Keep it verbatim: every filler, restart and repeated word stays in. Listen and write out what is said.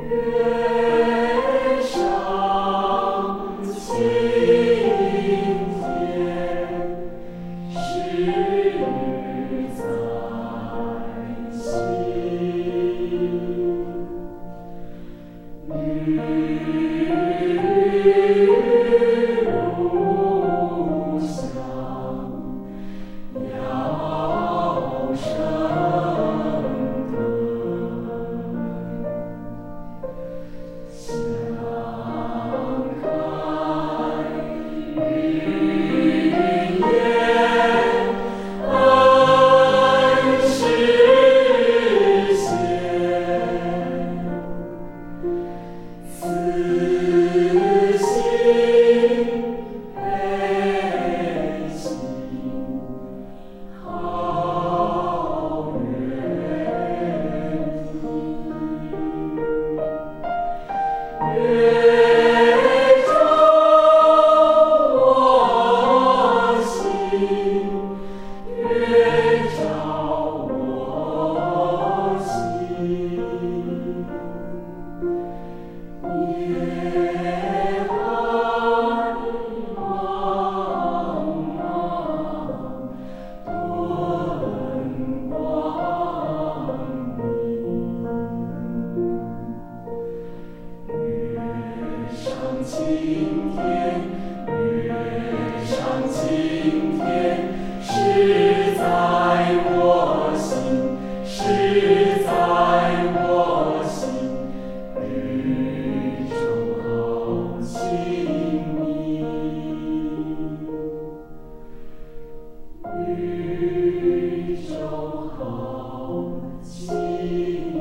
月上青天，是日在心。日如香，鸟声相看云烟，恩实现。此心非心，好人意。月照我心，月照我心。夜寒茫茫，顿光明。月上青天，月上青天，实在我心，实在我心。日中好清明，日中好清明。